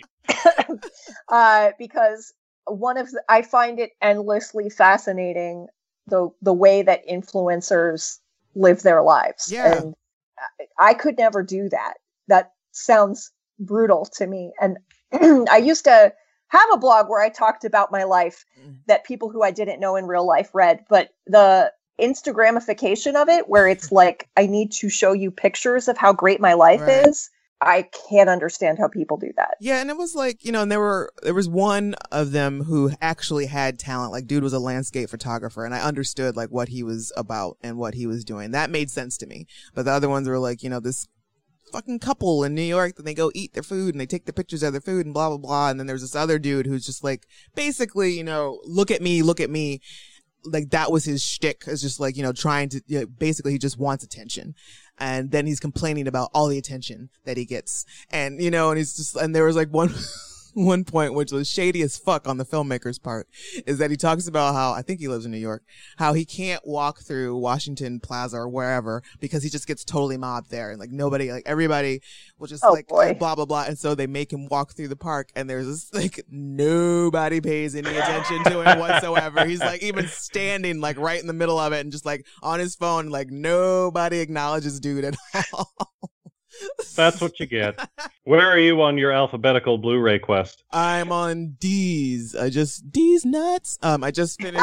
uh, because one of the, I find it endlessly fascinating, the, the way that influencers live their lives. Yeah. And I could never do that. That sounds brutal to me. And I used to have a blog where I talked about my life that people who I didn't know in real life read, but the Instagramification of it, where it's like, I need to show you pictures of how great my life right. is, I can't understand how people do that. Yeah, and it was like, you know, and there were there was one of them who actually had talent. Like, dude was a landscape photographer, and I understood, like, what he was about and what he was doing. That made sense to me. But the other ones were like, you know, this fucking couple in New York, that they go eat their food and they take the pictures of their food and blah, blah, blah. And then there's this other dude who's just like, basically, you know, look at me, look at me. Like, that was his shtick. It's just like, you know, trying to, you know, basically he just wants attention. And then he's complaining about all the attention that he gets. And, you know, and he's just, and there was like one, one point, which was shady as fuck on the filmmaker's part, is that he talks about how, I think he lives in New York, how he can't walk through Washington Plaza or wherever because he just gets totally mobbed there. And like nobody, like everybody will just Oh, like boy. blah, blah, blah. And so they make him walk through the park and there's this like nobody pays any attention to him whatsoever. He's like even standing like right in the middle of it and just like on his phone, like nobody acknowledges dude at all. That's what you get. Where are you on your alphabetical Blu-ray quest? I'm on D's. I just D's nuts. Um, I just finished.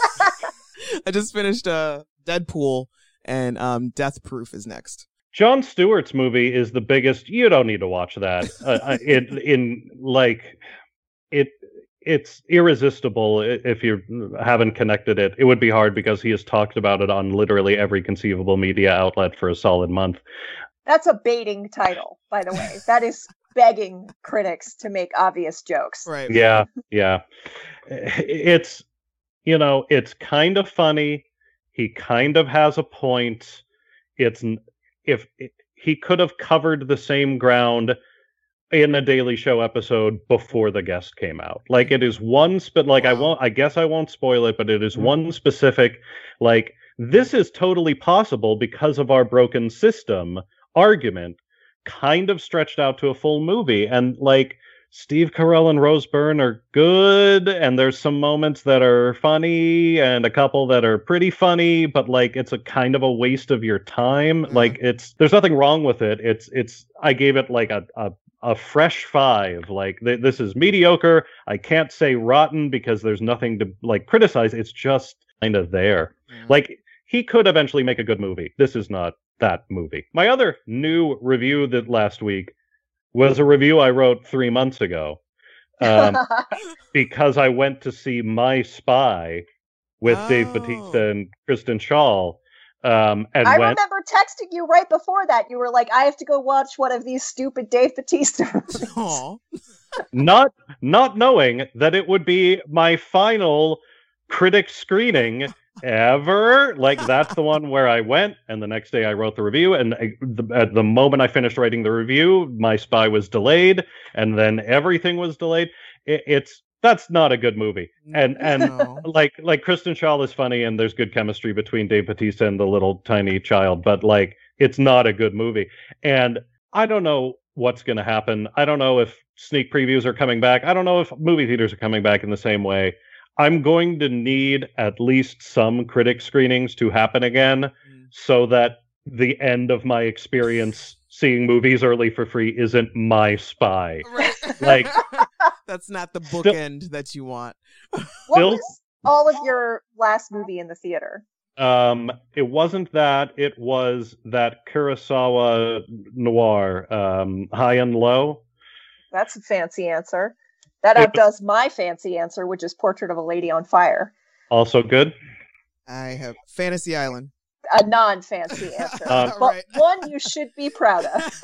I just finished uh Deadpool, and um, Death Proof is next. Jon Stewart's movie is the biggest. You don't need to watch that. Uh, uh, it in like it. It's irresistible i- if you haven't connected it. It would be hard because he has talked about it on literally every conceivable media outlet for a solid month. That's a baiting title, by the way. That is begging critics to make obvious jokes. Right. Yeah, yeah. It's, you know, it's kind of funny. He kind of has a point. It's n- if he could have covered the same ground in a Daily Show episode before the guest came out. Like it is one sp- like I Wow. won't I guess I won't spoil it, but it is one specific like this is totally possible because of our broken system argument kind of stretched out to a full movie. And like Steve Carell and Rose Byrne are good, and there's some moments that are funny and a couple that are pretty funny, but like it's a kind of a waste of your time. Mhm. Like it's there's nothing wrong with it. It's it's I gave it like a a, a fresh five. Like th- this is mediocre. I can't say rotten because there's nothing to like criticize. It's just kind of there. Yeah. Like he could eventually make a good movie. This is not that movie. My other new review that last week was a review I wrote three months ago um, because I went to see My Spy with Dave Oh. Bautista and Kristen Schaal. Um, and I went, remember texting you right before that. You were like, I have to go watch one of these stupid Dave Bautista movies. Aw. not not knowing that it would be my final critic screening ever. Like that's the one where I went, and the next day I wrote the review, and I, the, at the moment I finished writing the review, My Spy was delayed, and then everything was delayed. It, it's that's not a good movie, and and No. like like Kristen Schaal is funny, and there's good chemistry between Dave Bautista and the little tiny child, but like it's not a good movie, and I don't know what's going to happen. I don't know if sneak previews are coming back. I don't know if movie theaters are coming back in the same way. I'm going to need at least some critic screenings to happen again Mm. so that the end of my experience seeing movies early for free isn't My Spy. Right. Like- that's not the bookend that you want. What Still- was all of your last movie in the theater? Um, it wasn't that. It was that Kurosawa noir, um, High and Low. That's a fancy answer. That It- outdoes my fancy answer, which is Portrait of a Lady on Fire. Also good. I have Fantasy Island. A non-fancy answer. Um, but Right. one you should be proud of.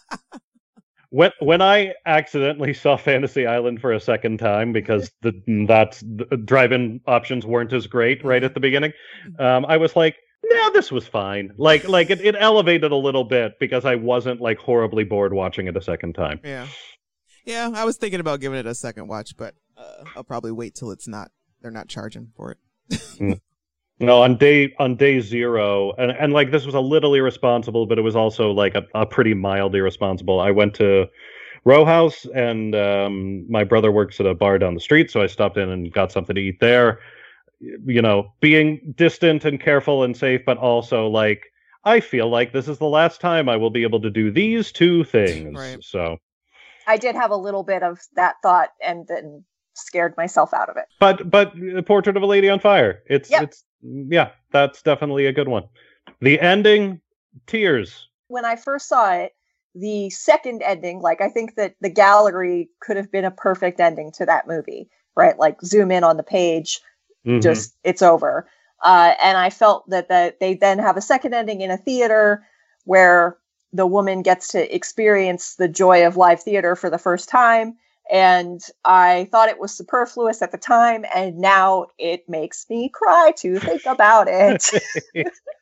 When when I accidentally saw Fantasy Island for a second time because the that's the drive-in options weren't as great right at the beginning, um, I was like, "No, this was fine." Like like it, it elevated a little bit because I wasn't like horribly bored watching it a second time. Yeah. Yeah, I was thinking about giving it a second watch, but uh, I'll probably wait till it's not, they're not charging for it. No, on day on day zero, and and like this was a little irresponsible, but it was also like a, a pretty mild irresponsible. I went to Row House, and um, my brother works at a bar down the street, so I stopped in and got something to eat there. You know, being distant and careful and safe, but also like I feel like this is the last time I will be able to do these two things. Right. So, I did have a little bit of that thought and then scared myself out of it. but but Portrait of a Lady on Fire. It's Yep. it's yeah, that's definitely a good one. The ending, tears. When I first saw it, the second ending, like I think that the gallery could have been a perfect ending to that movie, right? Like zoom in on the page, Mhm. just it's over. Uh, and I felt that that they then have a second ending in a theater where the woman gets to experience the joy of live theater for the first time. And I thought it was superfluous at the time, and now it makes me cry to think about it.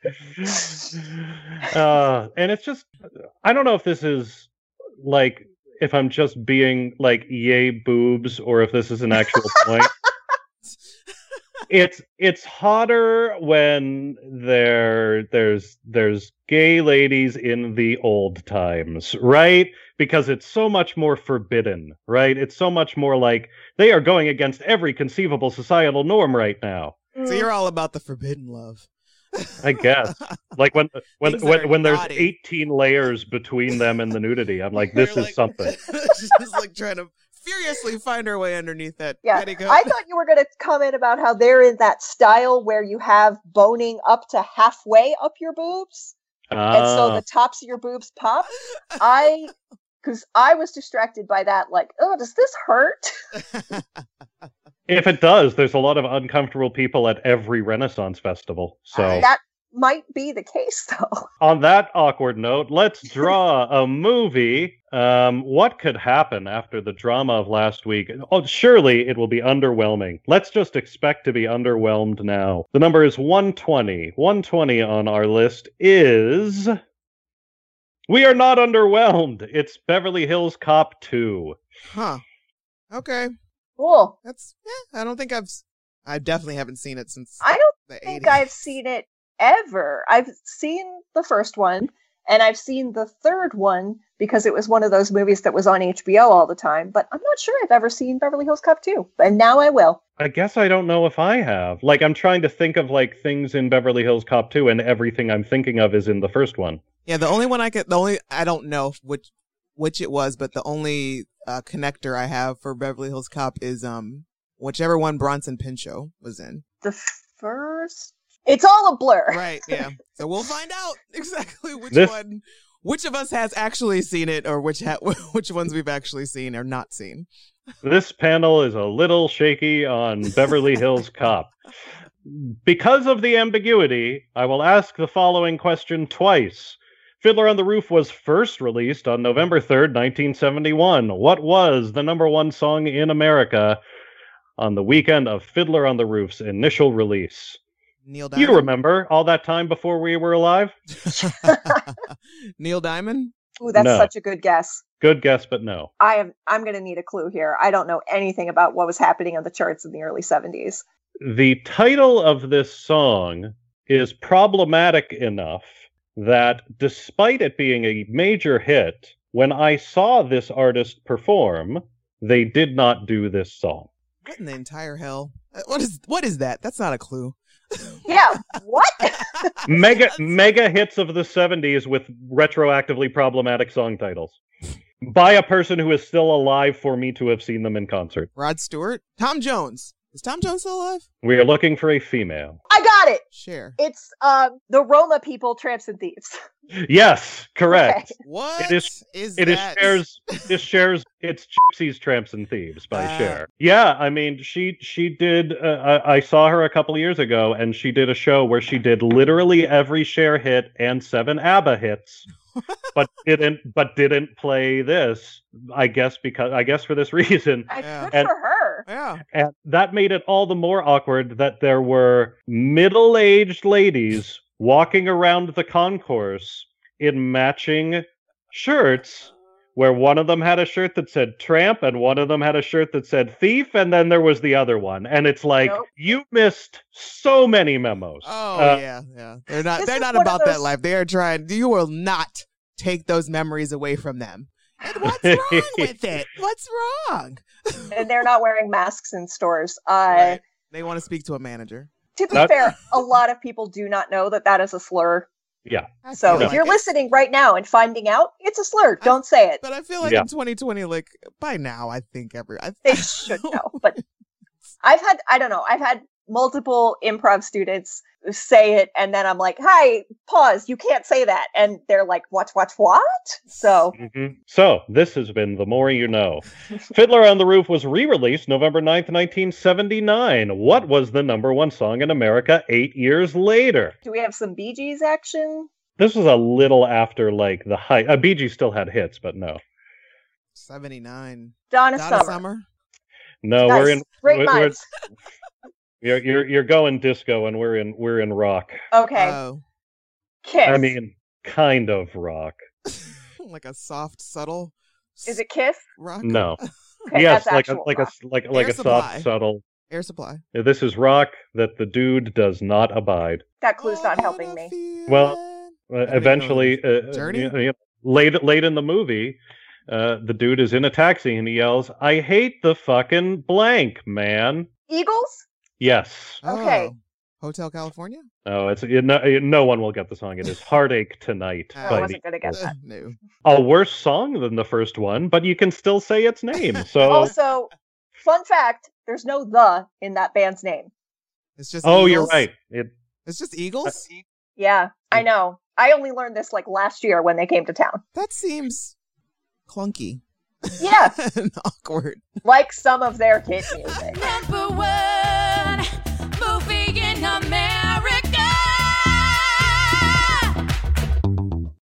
uh, and it's just, I don't know if this is like, if I'm just being like yay boobs or if this is an actual point. It's it's hotter when there there's there's gay ladies in the old times, right? Because it's so much more forbidden, right? It's so much more like they are going against every conceivable societal norm right now. So you're all about the forbidden love. I guess. Like when when Things that when, are when there's naughty. eighteen layers between them and the nudity, I'm like, this You're is like- something. She's just like trying to furiously find her way underneath that Yeah, petticoat. I thought you were going to comment about how they're in that style where you have boning up to halfway up your boobs, and so Ah. the tops of your boobs pop. I, because I was distracted by that, like, oh, does this hurt? If it does, there's a lot of uncomfortable people at every Renaissance festival. So That might be the case, though. on that awkward note, let's draw a movie. Um, what could happen after the drama of last week? Oh, surely it will be underwhelming. Let's just expect to be underwhelmed now. The number is one twenty. one twenty on our list is... We are not underwhelmed. It's Beverly Hills Cop two. Huh. Okay. Cool. That's yeah. I don't think I've. s- I definitely haven't seen it since I don't the think eighties. I've seen it ever. I've seen the first one, and I've seen the third one because it was one of those movies that was on H B O all the time, but I'm not sure I've ever seen Beverly Hills Cop two, and now I will. I guess I don't know if I have. Like, I'm trying to think of, like, things in Beverly Hills Cop two, and everything I'm thinking of is in the first one. Yeah, the only one I could. The only I don't know which which it was, but the only uh, connector I have for Beverly Hills Cop is um whichever one Bronson Pinchot was in. The first. It's all a blur. Right. Yeah. So we'll find out exactly which This- one, which of us has actually seen it, or which ha- which ones we've actually seen or not seen. This panel is a little shaky on Beverly Hills Cop. Because of the ambiguity, I will ask the following question twice. Fiddler on the Roof was first released on November third, nineteen seventy-one. What was the number one song in America on the weekend of Fiddler on the Roof's initial release? Neil Diamond. You remember all that time before we were alive? Neil Diamond. Ooh, that's No. such a good guess. Good guess, but no. I am. I'm going to need a clue here. I don't know anything about what was happening on the charts in the early seventies. The title of this song is problematic enough that despite it being a major hit, when I saw this artist perform, they did not do this song. What in the entire hell? Uh, What is what is that? That's not a clue. Yeah. What? Mega mega hits of the seventies with retroactively problematic song titles. By a person who is still alive for me to have seen them in concert. Rod Stewart. Tom Jones. Is Tom Jones still alive? We are looking for a female. I got it. Share. It's uh, the Roma people, tramps and thieves. Yes, correct. Okay. What It is- is It is that? shares. It shares. It's Gypsies, Tramps, and Thieves by Ah. Cher. Yeah, I mean, she she did. Uh, I, I saw her a couple of years ago, and she did a show where she did literally every Cher hit and seven ABBA hits, but didn't but didn't play this. I guess because I guess for this reason, I, Yeah. Good And- for her. Yeah. and that made it all the more awkward that there were middle-aged ladies walking around the concourse in matching shirts, where one of them had a shirt that said tramp and one of them had a shirt that said thief, and then there was the other one. And it's like, Nope. you missed so many memos. Oh Uh, yeah, yeah. They're not. This They're is not one of about that those- life. They are trying. You will not take those memories away from them. And what's wrong with it? What's wrong? And they're not wearing masks in stores. Uh, Right. They want to speak to a manager. To be That- fair, a lot of people do not know that that is a slur. Yeah. I So feel if like you're it. listening right now and finding out, it's a slur. Don't say it. But I feel like Yeah. in twenty twenty, like by now, I think every I They should know. But I've had, I don't know, I've had multiple improv students say it, and then I'm like, hi, pause, you can't say that. And they're like, what, what, what? So Mhm. So, this has been The More You Know. Fiddler on the Roof was re-released November ninth, nineteen seventy-nine. What was the number one song in America eight years later? do we have some Bee Gees action? This was a little after, like, the height. Uh, Bee Gees still had hits, but no. seventy-nine. Donna, Donna Summer. Summer. No, Nice. we're in. Great we're, we're- minds. you're, you're you're going disco, and we're in we're in rock. Okay. Oh, Kiss. I mean, kind of rock. like a soft, subtle Is it Kiss? rock? No. Okay, yes, that's like a actual like a rock. like like Air a Supply. soft, subtle. Air Supply. This is rock that the dude does not abide. That clue's not I helping had a me. Well, feeling. Uh, mean, eventually, uh, Journey? you know, you know, late late in the movie, uh, the dude is in a taxi and he yells, "I hate the fucking blank, man." Eagles? Yes. Okay. Oh, Hotel California? Oh, it's it, no, it- no one will get the song. It is "Heartache Tonight" Oh, I by wasn't the gonna get Eagles. that. No. A worse song than the first one, but you can still say its name. So, Also, fun fact: there's no "the" in that band's name. It's just oh, you're Eagles? right. It It's just Eagles? Yeah, I know. I only learned this like last year when they came to town. That seems clunky Yeah, and awkward. like some of their hit music.